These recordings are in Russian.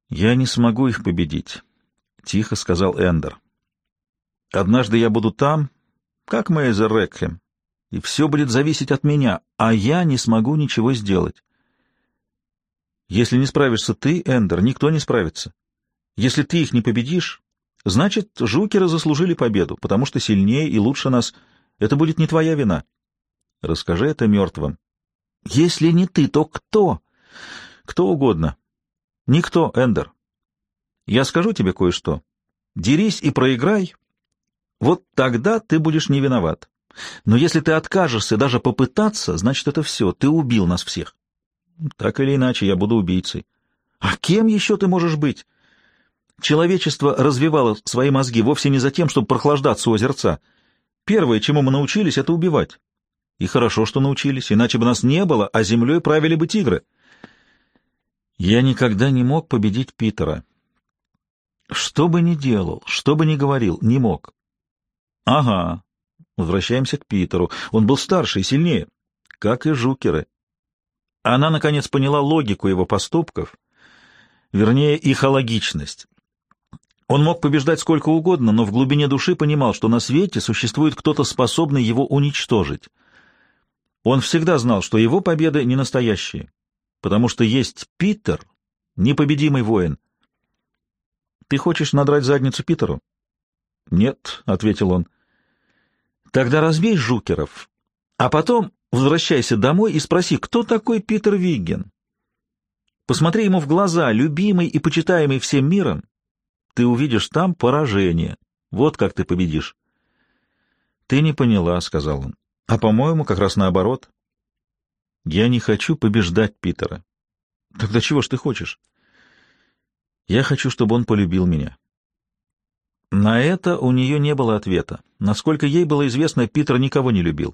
«Я не смогу их победить», — тихо сказал Эндер. «Однажды я буду там, как Мейзер Рекхем, и все будет зависеть от меня, а я не смогу ничего сделать. Если не справишься ты, Эндер, никто не справится. Если ты их не победишь, значит, жукеры заслужили победу, потому что сильнее и лучше нас. Это будет не твоя вина. Расскажи это мертвым. Если не ты, то кто? Кто угодно. Никто, Эндер. Я скажу тебе кое-что. Дерись и проиграй. Вот тогда ты будешь не виноват. Но если ты откажешься даже попытаться, значит, это все. Ты убил нас всех. Так или иначе, я буду убийцей. А кем еще ты можешь быть? Человечество развивало свои мозги вовсе не за тем, чтобы прохлаждаться у озерца. Первое, чему мы научились, — это убивать. И хорошо, что научились, иначе бы нас не было, а землей правили бы тигры. Я никогда не мог победить Питера. Что бы ни делал, что бы ни говорил, не мог. Ага, возвращаемся к Питеру. Он был старше и сильнее, как и жукеры. Она, наконец, поняла логику его поступков, вернее, их алогичность. Он мог побеждать сколько угодно, но в глубине души понимал, что на свете существует кто-то, способный его уничтожить. Он всегда знал, что его победы не настоящие, потому что есть Питер, непобедимый воин. «Ты хочешь надрать задницу Питеру?» «Нет», — ответил он. «Тогда разбей жукеров, а потом возвращайся домой и спроси, кто такой Питер Вигген. Посмотри ему в глаза, любимый и почитаемый всем миром. Ты увидишь там поражение. Вот как ты победишь». «Ты не поняла», — сказал он. «А, по-моему, как раз наоборот. Я не хочу побеждать Питера». «Тогда чего ж ты хочешь?» «Я хочу, чтобы он полюбил меня». На это у нее не было ответа. Насколько ей было известно, Питер никого не любил.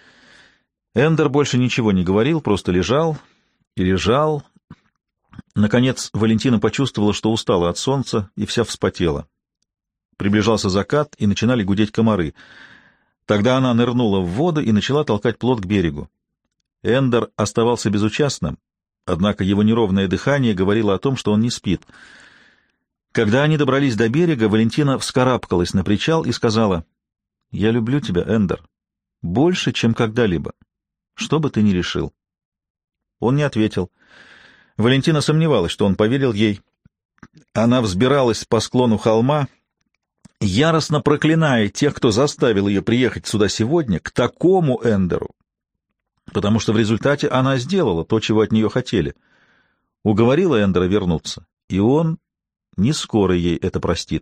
Эндер больше ничего не говорил, просто лежал и лежал. Наконец Валентина почувствовала, что устала от солнца, и вся вспотела. Приближался закат, и начинали гудеть комары. Тогда она нырнула в воду и начала толкать плот к берегу. Эндер оставался безучастным, однако его неровное дыхание говорило о том, что он не спит. Когда они добрались до берега, Валентина вскарабкалась на причал и сказала: «Я люблю тебя, Эндер, больше, чем когда-либо, что бы ты ни решил». Он не ответил. Валентина сомневалась, что он поверил ей. Она взбиралась по склону холма, яростно проклиная тех, кто заставил ее приехать сюда сегодня, к такому Эндеру, потому что в результате она сделала то, чего от нее хотели. Уговорила Эндера вернуться, и он не скоро ей это простит.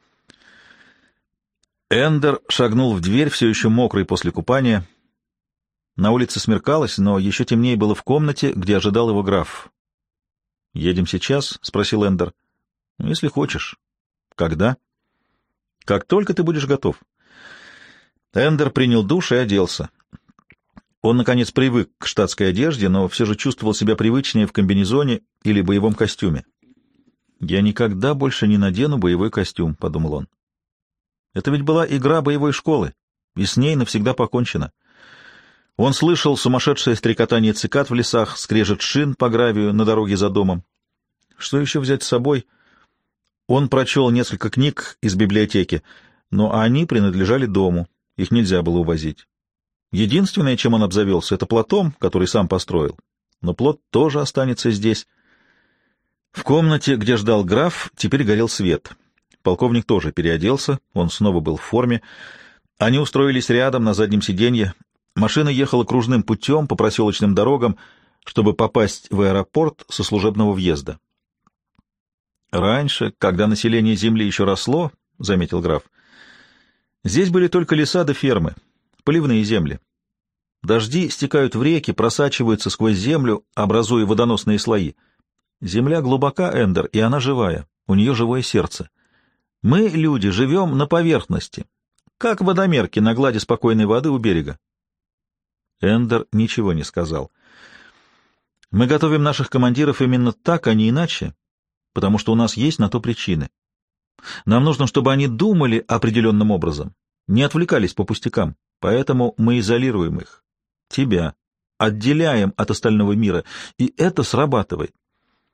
Эндер шагнул в дверь, все еще мокрый после купания. На улице смеркалось, но еще темнее было в комнате, где ожидал его граф. «Едем сейчас?» — спросил Эндер. «Если хочешь». «Когда?» «Как только ты будешь готов». Эндер принял душ и оделся. Он, наконец, привык к штатской одежде, но все же чувствовал себя привычнее в комбинезоне или боевом костюме. «Я никогда больше не надену боевой костюм», — подумал он. Это ведь была игра боевой школы, и с ней навсегда покончено. Он слышал сумасшедшее стрекотание цикад в лесах, скрежет шин по гравию на дороге за домом. Что еще взять с собой? Он прочел несколько книг из библиотеки, но они принадлежали дому, их нельзя было увозить. Единственное, чем он обзавелся, — это плотом, который сам построил. Но плот тоже останется здесь. В комнате, где ждал граф, теперь горел свет. Полковник тоже переоделся, он снова был в форме. Они устроились рядом на заднем сиденье. Машина ехала кружным путем по проселочным дорогам, чтобы попасть в аэропорт со служебного въезда. «Раньше, когда население Земли еще росло, — заметил граф, — здесь были только леса да фермы, поливные земли. Дожди стекают в реки, просачиваются сквозь землю, образуя водоносные слои. Земля глубока, Эндер, и она живая, у нее живое сердце. Мы, люди, живем на поверхности, как водомерки на глади спокойной воды у берега». Эндер ничего не сказал. «Мы готовим наших командиров именно так, а не иначе, потому что у нас есть на то причины. Нам нужно, чтобы они думали определенным образом, не отвлекались по пустякам, поэтому мы изолируем их, тебя, отделяем от остального мира, и это срабатывает.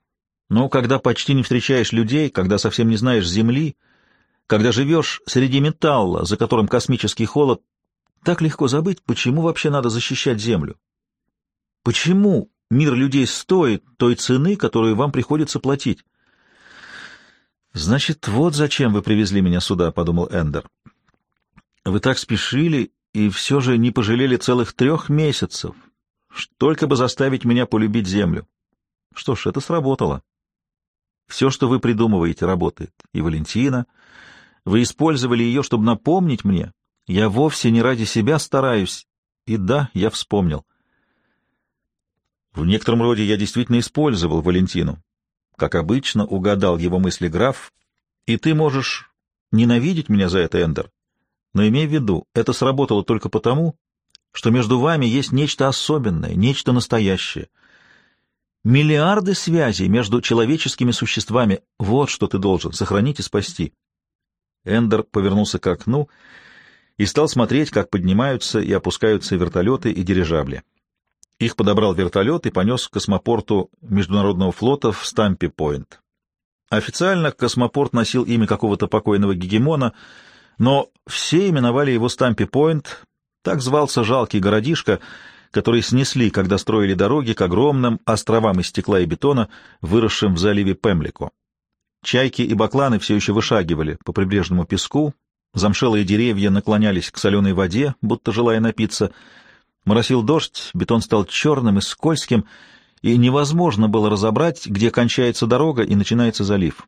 Но когда почти не встречаешь людей, когда совсем не знаешь земли, когда живешь среди металла, за которым космический холод, так легко забыть, почему вообще надо защищать Землю. Почему мир людей стоит той цены, которую вам приходится платить? «Значит, вот зачем вы привезли меня сюда», — подумал Эндер. «Вы так спешили и все же не пожалели целых 3 месяцев, только бы заставить меня полюбить Землю. Что ж, это сработало. Все, что вы придумываете, работает. И Валентина. Вы использовали ее, чтобы напомнить мне. Я вовсе не ради себя стараюсь. И да, я вспомнил. В некотором роде я действительно использовал Валентину. Как обычно, угадал его мысли граф. И ты можешь ненавидеть меня за это, Эндер. Но имей в виду, это сработало только потому, что между вами есть нечто особенное, нечто настоящее. Миллиарды связей между человеческими существами. Вот что ты должен сохранить и спасти. Эндер повернулся к окну и стал смотреть, как поднимаются и опускаются вертолеты и дирижабли. Их подобрал вертолет и понес к космопорту Международного флота в Стампи-Пойнт. Официально космопорт носил имя какого-то покойного гегемона, но все именовали его Стампи-Пойнт, так звался жалкий городишко, который снесли, когда строили дороги к огромным островам из стекла и бетона, выросшим в заливе Пемлико. Чайки и бакланы все еще вышагивали по прибрежному песку, замшелые деревья наклонялись к соленой воде, будто желая напиться. Моросил дождь, бетон стал черным и скользким, и невозможно было разобрать, где кончается дорога и начинается залив.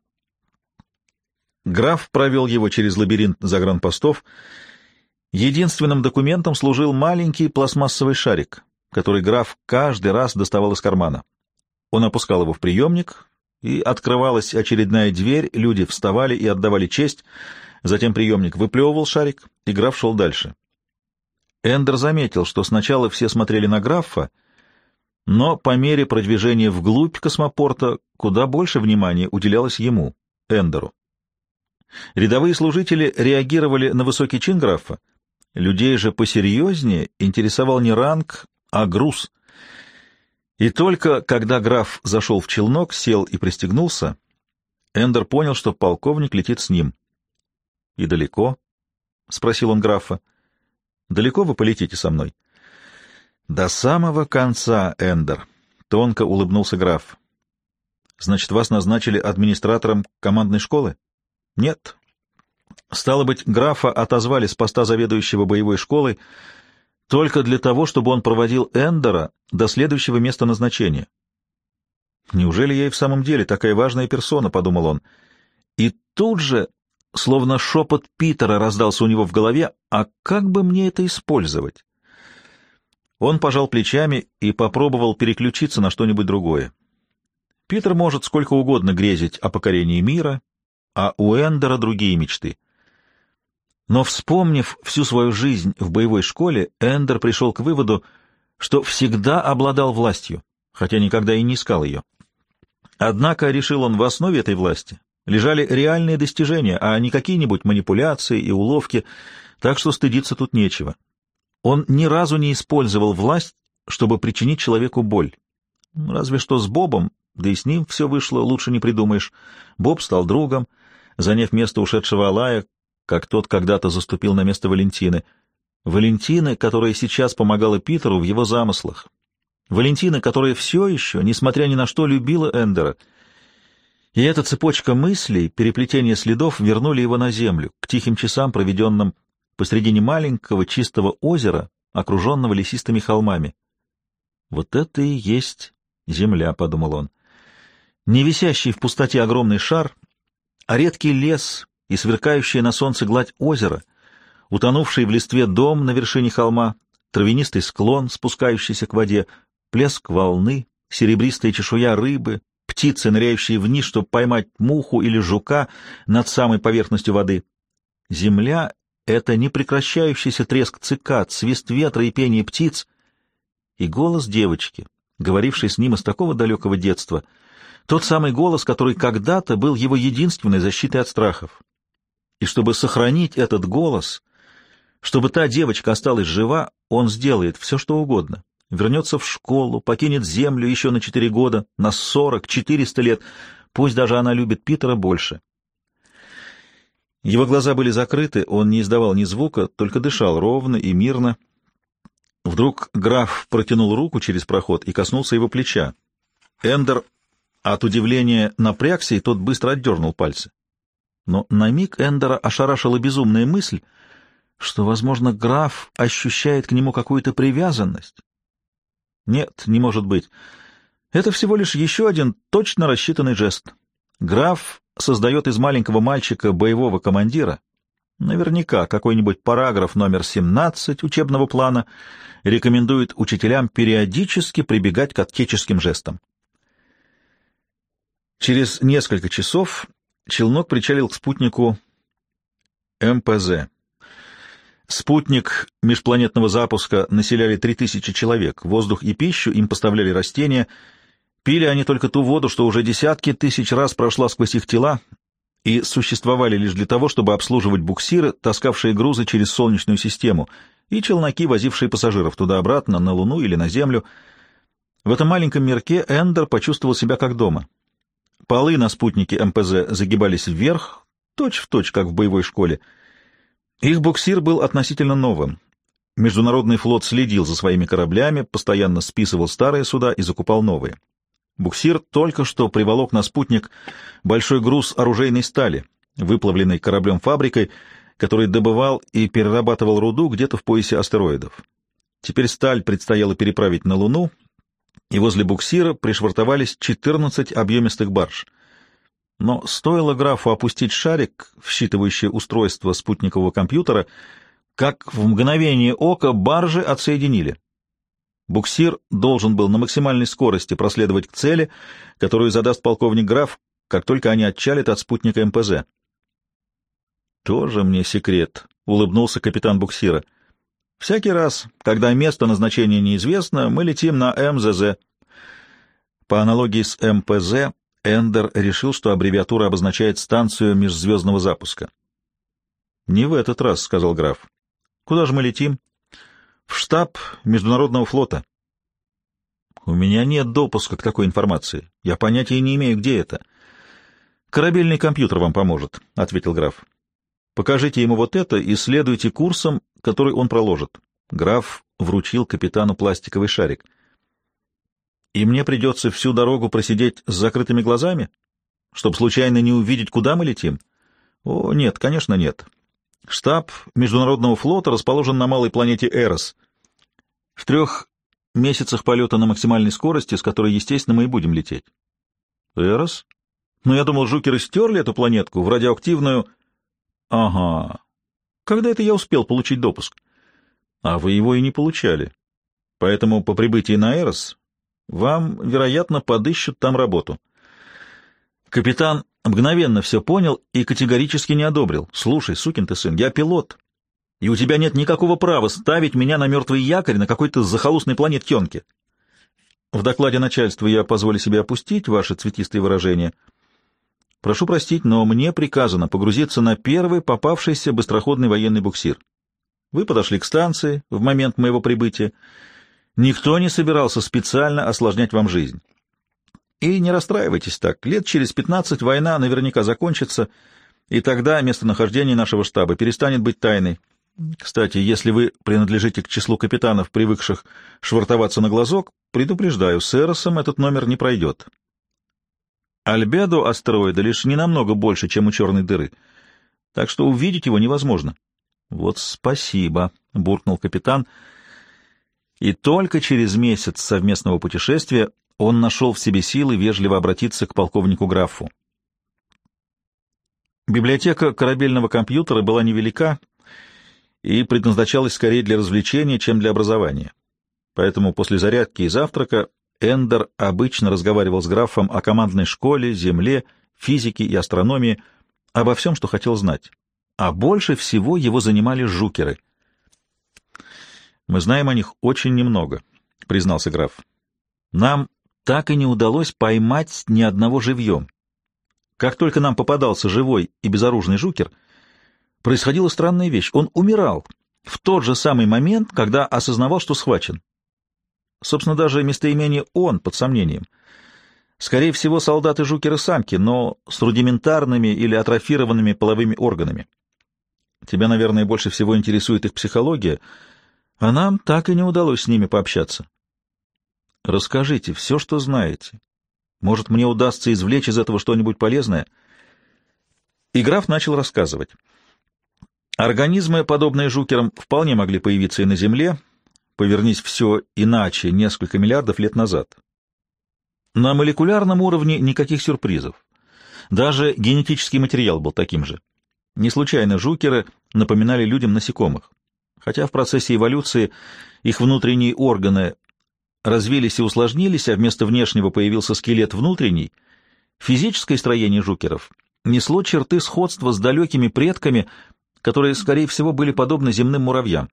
Граф провел его через лабиринт загранпостов. Единственным документом служил маленький пластмассовый шарик, который граф каждый раз доставал из кармана. Он опускал его в приемник, и открывалась очередная дверь, люди вставали и отдавали честь, затем приемник выплевывал шарик, и граф шел дальше. Эндер заметил, что сначала все смотрели на графа, но по мере продвижения вглубь космопорта куда больше внимания уделялось ему, Эндеру. Рядовые служители реагировали на высокий чин графа, людей же посерьезнее интересовал не ранг, а груз. И только когда граф зашел в челнок, сел и пристегнулся, Эндер понял, что полковник летит с ним. — И далеко? — спросил он графа. — Далеко вы полетите со мной? — До самого конца, Эндер, — тонко улыбнулся граф. — Значит, вас назначили администратором командной школы? — Нет. Стало быть, графа отозвали с поста заведующего боевой школой только для того, чтобы он проводил Эндера до следующего места назначения. «Неужели я и в самом деле такая важная персона?» — подумал он. И тут же, словно шепот Питера раздался у него в голове, «А как бы мне это использовать?» Он пожал плечами и попробовал переключиться на что-нибудь другое. Питер может сколько угодно грезить о покорении мира, а у Эндера другие мечты. Но, вспомнив всю свою жизнь в боевой школе, Эндер пришел к выводу, что всегда обладал властью, хотя никогда и не искал ее. Однако, решил он, в основе этой власти лежали реальные достижения, а не какие-нибудь манипуляции и уловки, так что стыдиться тут нечего. Он ни разу не использовал власть, чтобы причинить человеку боль. Разве что с Бобом, да и с ним все вышло, лучше не придумаешь. Боб стал другом, заняв место ушедшего Алая, как тот когда-то заступил на место Валентины. Валентины, которая сейчас помогала Питеру в его замыслах. Валентины, которая все еще, несмотря ни на что, любила Эндера. И эта цепочка мыслей, переплетение следов вернули его на землю, к тихим часам, проведенным посредине маленького чистого озера, окруженного лесистыми холмами. «Вот это и есть земля», — подумал он. Не висящий в пустоте огромный шар, а редкий лес и сверкающая на солнце гладь озера, утонувший в листве дом на вершине холма, травянистый склон, спускающийся к воде, плеск волны, серебристая чешуя рыбы, птицы, ныряющие вниз, чтобы поймать муху или жука над самой поверхностью воды. Земля — это непрекращающийся треск цикад, свист ветра и пение птиц, и голос девочки, говорившей с ним из такого далекого детства, тот самый голос, который когда-то был его единственной защитой от страхов. И чтобы сохранить этот голос, чтобы та девочка осталась жива, он сделает все, что угодно. вернется в школу, покинет Землю еще на 4 года, на 40, 400 лет. Пусть даже она любит Питера больше. Его глаза были закрыты, он не издавал ни звука, только дышал ровно и мирно. Вдруг граф протянул руку через проход и коснулся его плеча. Эндер от удивления напрягся, и тот быстро отдернул пальцы. Но на миг Эндера ошарашила безумная мысль, что, возможно, граф ощущает к нему какую-то привязанность. Нет, не может быть. Это всего лишь еще один точно рассчитанный жест. Граф создает из маленького мальчика боевого командира. Наверняка какой-нибудь параграф номер 17 учебного плана рекомендует учителям периодически прибегать к отеческим жестам. Через несколько часов челнок причалил к спутнику МПЗ. Спутник межпланетного запуска населяли 3000 человек. Воздух и пищу им поставляли растения. Пили они только ту воду, что уже десятки тысяч раз прошла сквозь их тела, и существовали лишь для того, чтобы обслуживать буксиры, таскавшие грузы через Солнечную систему, и челноки, возившие пассажиров туда-обратно, на Луну или на Землю. В этом маленьком мирке Эндер почувствовал себя как дома. Полы на спутнике МПЗ загибались вверх, точь-в-точь, как в боевой школе. Их буксир был относительно новым. Международный флот следил за своими кораблями, постоянно списывал старые суда и закупал новые. Буксир только что приволок на спутник большой груз оружейной стали, выплавленной кораблем-фабрикой, который добывал и перерабатывал руду где-то в поясе астероидов. Теперь сталь предстояло переправить на Луну, и возле буксира пришвартовались 14 объемистых барж. Но стоило графу опустить шарик в считывающее устройство спутникового компьютера, как в мгновение ока баржи отсоединили. Буксир должен был на максимальной скорости проследовать к цели, которую задаст полковник граф, как только они отчалят от спутника МПЗ. «Тоже мне секрет», — улыбнулся капитан буксира. «Всякий раз, когда место назначения неизвестно, мы летим на МЗЗ». По аналогии с МПЗ, Эндер решил, что аббревиатура обозначает станцию межзвездного запуска. «Не в этот раз», — сказал граф. «Куда же мы летим?» «В штаб Международного флота». «У меня нет допуска к такой информации. Я понятия не имею, где это». «Корабельный компьютер вам поможет», — ответил граф. «Покажите ему вот это и следуйте курсом, который он проложит». Граф вручил капитану пластиковый шарик. «И мне придется всю дорогу просидеть с закрытыми глазами, чтобы случайно не увидеть, куда мы летим?» «О, нет, конечно, нет. Штаб Международного флота расположен на малой планете Эрос. В 3 месяцах полета на максимальной скорости, с которой, естественно, мы и будем лететь». «Эрос? Но я думал, жукеры стерли эту планетку в радиоактивную...» «Ага. Когда это я успел получить допуск?» «А вы его и не получали. Поэтому по прибытии на Эрос вам, вероятно, подыщут там работу». Капитан мгновенно все понял и категорически не одобрил. «Слушай, сукин ты сын, я пилот, и у тебя нет никакого права ставить меня на мертвый якорь на какой-то захолустной планетенке. В докладе начальства я позволю себе опустить ваши цветистые выражения. Прошу простить, но мне приказано погрузиться на первый попавшийся быстроходный военный буксир. Вы подошли к станции в момент моего прибытия. Никто не собирался специально осложнять вам жизнь. И не расстраивайтесь так. Лет через 15 война наверняка закончится, и тогда местонахождение нашего штаба перестанет быть тайной. Кстати, если вы принадлежите к числу капитанов, привыкших швартоваться на глазок, предупреждаю, с Эросом этот номер не пройдет. Альбедо астероида лишь ненамного больше, чем у черной дыры, так что увидеть его невозможно. — Вот спасибо, — буркнул капитан, и только через месяц совместного путешествия он нашел в себе силы вежливо обратиться к полковнику графу. Библиотека корабельного компьютера была невелика и предназначалась скорее для развлечения, чем для образования. Поэтому после зарядки и завтрака Эндер обычно разговаривал с графом о командной школе, земле, физике и астрономии, обо всем, что хотел знать. А больше всего его занимали жукеры. «Мы знаем о них очень немного», — признался граф. «Нам так и не удалось поймать ни одного живьем. Как только нам попадался живой и безоружный жукер, происходила странная вещь. Он умирал в тот же самый момент, когда осознавал, что схвачен. Собственно, даже местоимение «он» под сомнением. Скорее всего, солдаты-жукеры-самки, но с рудиментарными или атрофированными половыми органами. Тебя, наверное, больше всего интересует их психология, а нам так и не удалось с ними пообщаться. Расскажите все, что знаете. Может, мне удастся извлечь из этого что-нибудь полезное? И граф начал рассказывать. Организмы, подобные жукерам, вполне могли появиться и на Земле, повернись все иначе несколько миллиардов лет назад. На молекулярном уровне никаких сюрпризов. Даже генетический материал был таким же. Не случайно жукеры напоминали людям насекомых. Хотя в процессе эволюции их внутренние органы развились и усложнились, а вместо внешнего появился скелет внутренний, физическое строение жукеров несло черты сходства с далекими предками, которые, скорее всего, были подобны земным муравьям.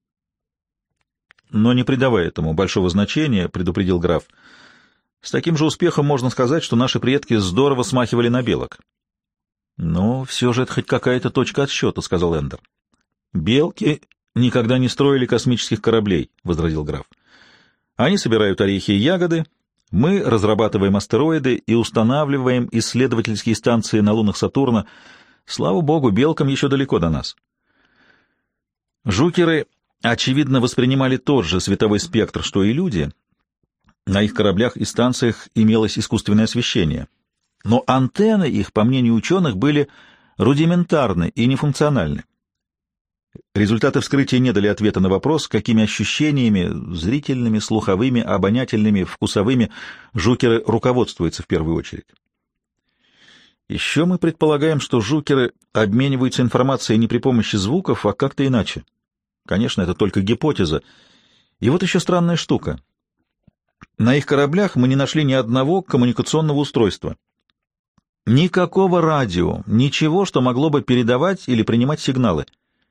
Но не придавая этому большого значения, предупредил граф, с таким же успехом можно сказать, что наши предки здорово смахивали на белок. Но все же это хоть какая-то точка отсчета, — сказал Эндер. Белки никогда не строили космических кораблей, — возразил граф. Они собирают орехи и ягоды, мы разрабатываем астероиды и устанавливаем исследовательские станции на лунах Сатурна. Слава богу, белкам еще далеко до нас. Жукеры, очевидно, воспринимали тот же световой спектр, что и люди. На их кораблях и станциях имелось искусственное освещение. Но антенны их, по мнению ученых, были рудиментарны и нефункциональны. Результаты вскрытия не дали ответа на вопрос, какими ощущениями, зрительными, слуховыми, обонятельными, вкусовыми, жукеры руководствуются в первую очередь. Еще мы предполагаем, что жукеры обмениваются информацией не при помощи звуков, а как-то иначе. Конечно, это только гипотеза. И вот еще странная штука. На их кораблях мы не нашли ни одного коммуникационного устройства. Никакого радио, ничего, что могло бы передавать или принимать сигналы.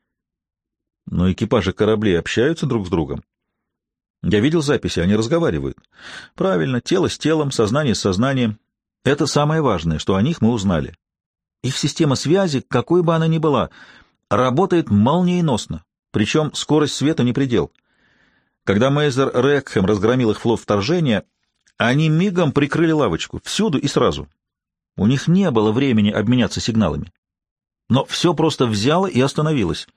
Но экипажи кораблей общаются друг с другом. Я видел записи, они разговаривают. Правильно, тело с телом, сознание с сознанием. Это самое важное, что о них мы узнали. Их система связи, какой бы она ни была, работает молниеносно, причем скорость света не предел. Когда Мейзер Рекхэм разгромил их флот вторжения, они мигом прикрыли лавочку, всюду и сразу. У них не было времени обменяться сигналами. Но все просто взяло и остановилось.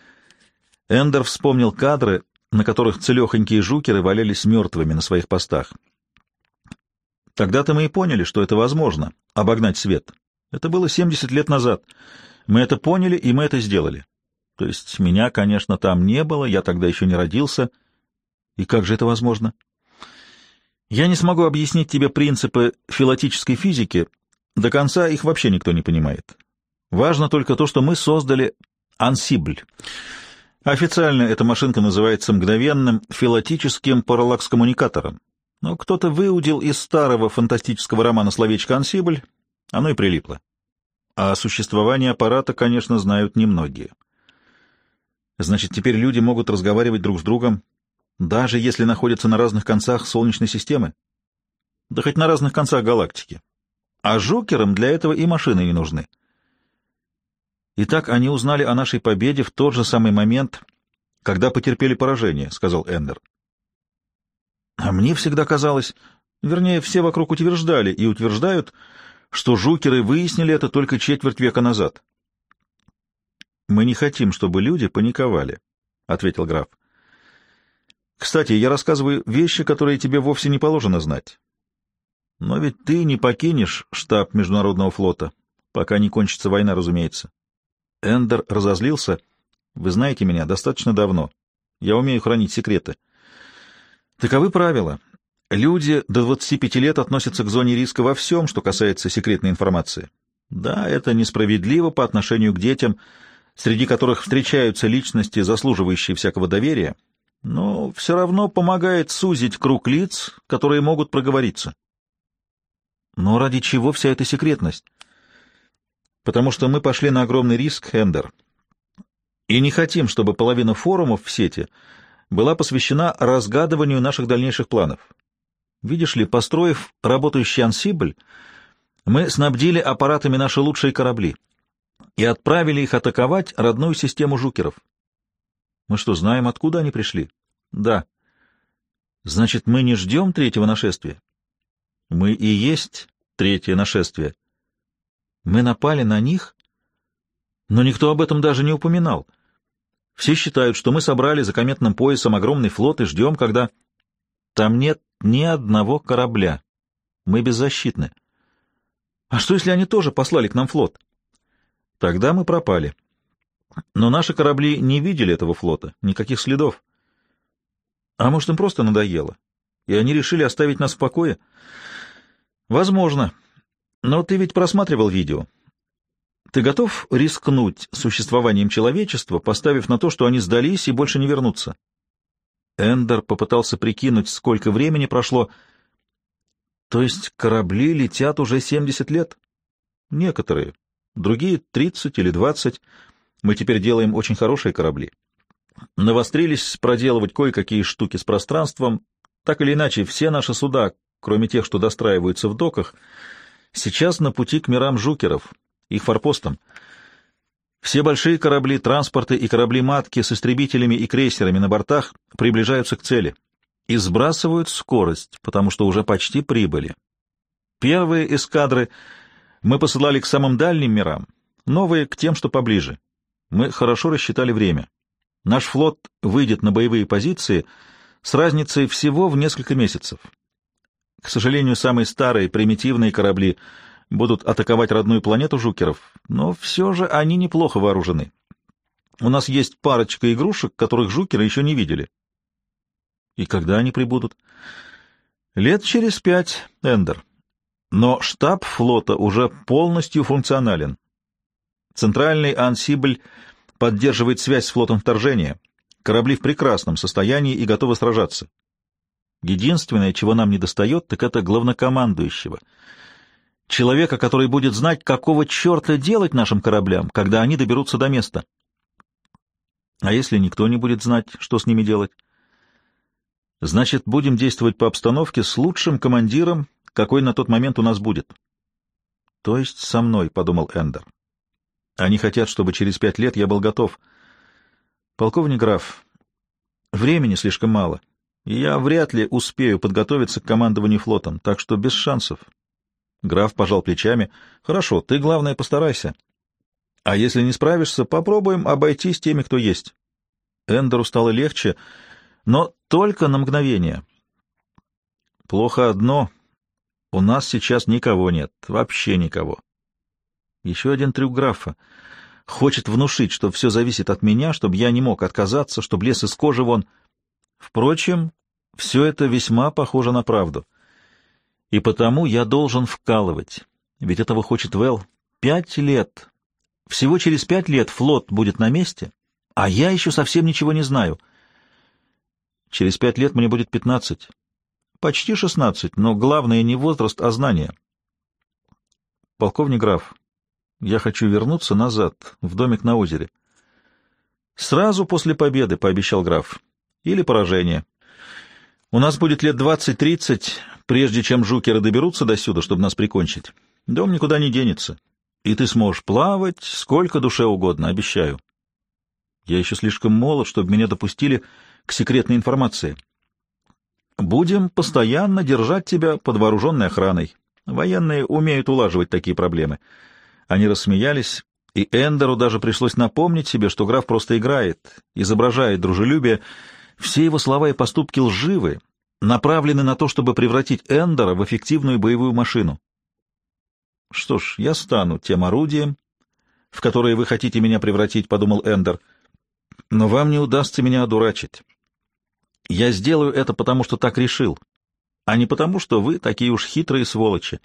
Эндер вспомнил кадры, на которых целехонькие жукеры валялись мертвыми на своих постах. Тогда-то мы и поняли, что это возможно — обогнать свет. Это было 70 лет назад. Мы это поняли, и мы это сделали. То есть меня, конечно, там не было, я тогда еще не родился. И как же это возможно? Я не смогу объяснить тебе принципы филатической физики, до конца их вообще никто не понимает. Важно только то, что мы создали ансибль. Официально эта машинка называется мгновенным филатическим параллакс-коммуникатором. Но кто-то выудил из старого фантастического романа словечко «ансибль», оно и прилипло. А о существовании аппарата, конечно, знают немногие. Значит, теперь люди могут разговаривать друг с другом, даже если находятся на разных концах Солнечной системы? Да хоть на разных концах галактики. А жукерам для этого и машины не нужны. «Итак, они узнали о нашей победе в тот же самый момент, когда потерпели поражение», — сказал Эндер. «А мне всегда казалось, вернее, все вокруг утверждали и утверждают, что жукеры выяснили это только четверть века назад». «Мы не хотим, чтобы люди паниковали», — ответил граф. «Кстати, я рассказываю вещи, которые тебе вовсе не положено знать. Но ведь ты не покинешь штаб Международного флота, пока не кончится война, разумеется». Эндер разозлился. «Вы знаете меня достаточно давно. Я умею хранить секреты. Таковы правила. Люди до 25 лет относятся к зоне риска во всем, что касается секретной информации. Да, это несправедливо по отношению к детям, среди которых встречаются личности, заслуживающие всякого доверия, но все равно помогает сузить круг лиц, которые могут проговориться». «Но ради чего вся эта секретность?» «Потому что мы пошли на огромный риск, Эндер, и не хотим, чтобы половина форумов в сети была посвящена разгадыванию наших дальнейших планов. Видишь ли, построив работающий ансибль, мы снабдили аппаратами наши лучшие корабли и отправили их атаковать родную систему жукеров». «Мы что, знаем, откуда они пришли?» «Да». Значит, мы не ждем третьего нашествия? Мы и есть третье нашествие. Мы напали на них, но никто об этом даже не упоминал. Все считают, что мы собрали за кометным поясом огромный флот и ждем, когда... Там нет ни одного корабля. Мы беззащитны. А что, если они тоже послали к нам флот? Тогда мы пропали. Но наши корабли не видели этого флота, никаких следов. А может, им просто надоело, и они решили оставить нас в покое? Возможно. Но ты ведь просматривал видео. Ты готов рискнуть существованием человечества, поставив на то, что они сдались и больше не вернутся? Эндер попытался прикинуть, сколько времени прошло. То есть корабли летят уже 70 лет? Некоторые. Другие 30 или 20. Мы теперь делаем очень хорошие корабли. Навострились проделывать кое-какие штуки с пространством. Так или иначе, все наши суда, кроме тех, что достраиваются в доках, сейчас на пути к мирам жукеров, их форпостам. Все большие корабли, транспорты и корабли-матки с истребителями и крейсерами на бортах приближаются к цели и сбрасывают скорость, потому что уже почти прибыли. Первые эскадры мы посылали к самым дальним мирам, новые — к тем, что поближе. Мы хорошо рассчитали время. Наш флот выйдет на боевые позиции с разницей всего в несколько месяцев. К сожалению, самые старые примитивные корабли будут атаковать родную планету жукеров, но все же они неплохо вооружены. У нас есть парочка игрушек, которых жукеры еще не видели. И когда они прибудут? Лет через 5, Эндер. Но штаб флота уже полностью функционален. Центральный ансибль поддерживает связь с флотом вторжения. Корабли в прекрасном состоянии и готовы сражаться. Единственное, чего нам недостает, так это главнокомандующего. Человека, который будет знать, какого черта делать нашим кораблям, когда они доберутся до места. А если никто не будет знать, что с ними делать? Значит, будем действовать по обстановке с лучшим командиром, какой на тот момент у нас будет. То есть со мной, — подумал Эндер. Они хотят, чтобы через 5 лет я был готов. Полковник граф, времени слишком мало, и я вряд ли успею подготовиться к командованию флотом, так что без шансов. Граф пожал плечами. Хорошо, ты, главное, постарайся. А если не справишься, попробуем обойтись теми, кто есть. Эндеру стало легче, но только на мгновение. Плохо одно. У нас сейчас никого нет, вообще никого. Еще один трюк графа. Хочет внушить, что все зависит от меня, чтобы я не мог отказаться, чтобы лез из кожи вон. Впрочем, все это весьма похоже на правду. И потому я должен вкалывать. Ведь этого хочет Вэл. 5 лет. Всего через 5 лет флот будет на месте, а я еще совсем ничего не знаю. Через 5 лет мне будет 15. Почти 16, но главное не возраст, а знания. Полковник граф, я хочу вернуться назад, в домик на озере. Сразу после победы, — пообещал граф, — или поражения. У нас будет лет 20-30, прежде чем жукеры доберутся до сюда, чтобы нас прикончить. Дом никуда не денется. И ты сможешь плавать сколько душе угодно, обещаю. Я еще слишком молод, чтобы меня допустили к секретной информации. Будем постоянно держать тебя под вооруженной охраной. Военные умеют улаживать такие проблемы. Они рассмеялись, и Эндеру даже пришлось напомнить себе, что граф просто играет, изображает дружелюбие. Все его слова и поступки лживы, направлены на то, чтобы превратить Эндера в эффективную боевую машину. Что ж, я стану тем орудием, в которое вы хотите меня превратить, — подумал Эндер, — но вам не удастся меня одурачить. Я сделаю это потому, что так решил, а не потому, что вы такие уж хитрые сволочи.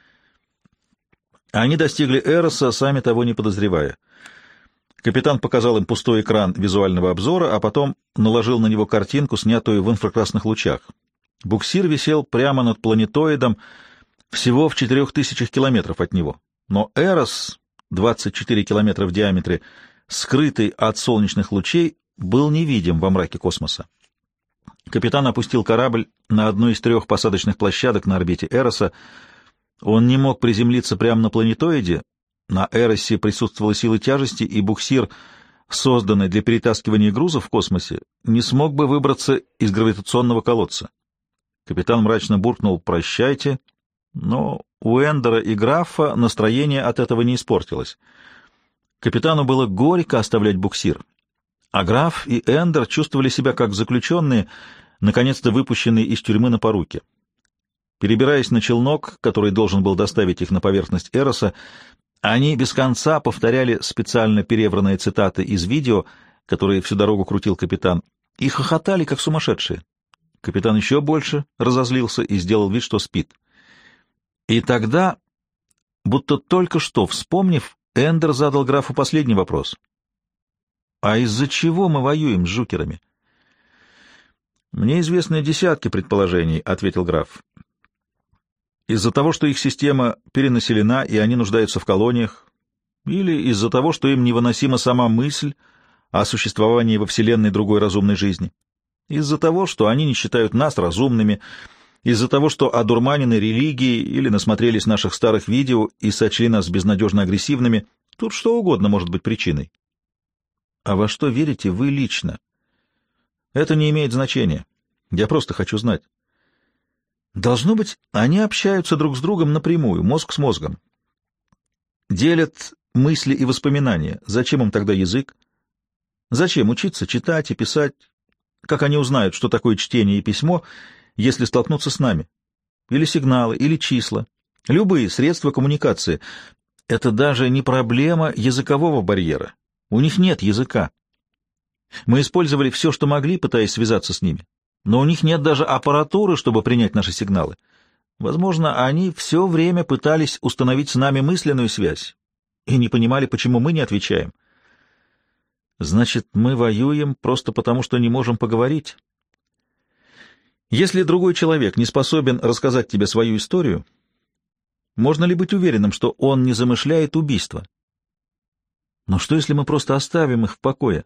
Они достигли Эроса, сами того не подозревая. Капитан показал им пустой экран визуального обзора, а потом наложил на него картинку, снятую в инфракрасных лучах. Буксир висел прямо над планетоидом, всего в 4000 километров от него. Но Эрос, 24 километра в диаметре, скрытый от солнечных лучей, был невидим во мраке космоса. Капитан опустил корабль на одну из 3 посадочных площадок на орбите Эроса. Он не мог приземлиться прямо на планетоиде. На Эросе присутствовала сила тяжести, и буксир, созданный для перетаскивания грузов в космосе, не смог бы выбраться из гравитационного колодца. Капитан мрачно буркнул «прощайте», но у Эндера и графа настроение от этого не испортилось. Капитану было горько оставлять буксир, а граф и Эндер чувствовали себя как заключенные, наконец-то выпущенные из тюрьмы на поруки. Перебираясь на челнок, который должен был доставить их на поверхность Эроса, они без конца повторяли специально перевранные цитаты из видео, которые всю дорогу крутил капитан, и хохотали, как сумасшедшие. Капитан еще больше разозлился и сделал вид, что спит. И тогда, будто только что вспомнив, Эндер задал графу последний вопрос. «А из-за чего мы воюем с жукерами?» «Мне известны десятки предположений», — ответил граф. «Из-за того, что их система перенаселена, и они нуждаются в колониях, или из-за того, что им невыносима сама мысль о существовании во Вселенной другой разумной жизни, из-за того, что они не считают нас разумными, из-за того, что одурманены религией или насмотрелись наших старых видео и сочли нас безнадежно агрессивными. Тут что угодно может быть причиной. А во что верите вы лично? Это не имеет значения. Я просто хочу знать. Должно быть, они общаются друг с другом напрямую, мозг с мозгом. Делят мысли и воспоминания. Зачем им тогда язык? Зачем учиться читать и писать? Как они узнают, что такое чтение и письмо, если столкнутся с нами? Или сигналы, или числа. Любые средства коммуникации. Это даже не проблема языкового барьера. У них нет языка. Мы использовали все, что могли, пытаясь связаться с ними. Но у них нет даже аппаратуры, чтобы принять наши сигналы. Возможно, они все время пытались установить с нами мысленную связь и не понимали, почему мы не отвечаем. Значит, мы воюем просто потому, что не можем поговорить. Если другой человек не способен рассказать тебе свою историю, можно ли быть уверенным, что он не замышляет убийство? Но что, если мы просто оставим их в покое?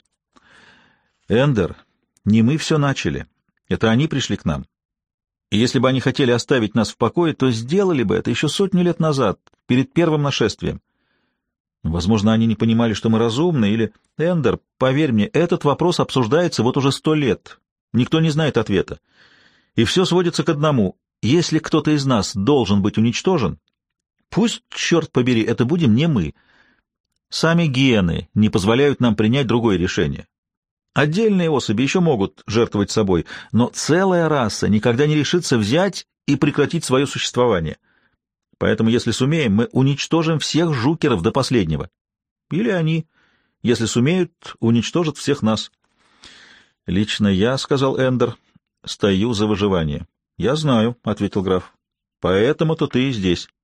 Эндер, не мы все начали. Это они пришли к нам. И если бы они хотели оставить нас в покое, то сделали бы это еще сотню лет назад, перед первым нашествием. Возможно, они не понимали, что мы разумны, или... Эндер, поверь мне, этот вопрос обсуждается вот уже 100 лет. Никто не знает ответа. И все сводится к одному. Если кто-то из нас должен быть уничтожен, пусть, черт побери, это будем не мы. Сами гены не позволяют нам принять другое решение. Отдельные особи еще могут жертвовать собой, но целая раса никогда не решится взять и прекратить свое существование. Поэтому, если сумеем, мы уничтожим всех жукеров до последнего. Или они, если сумеют, уничтожат всех нас. — Лично я, — сказал Эндер, — стою за выживание. — Я знаю, — ответил граф. — Поэтому-то ты и здесь.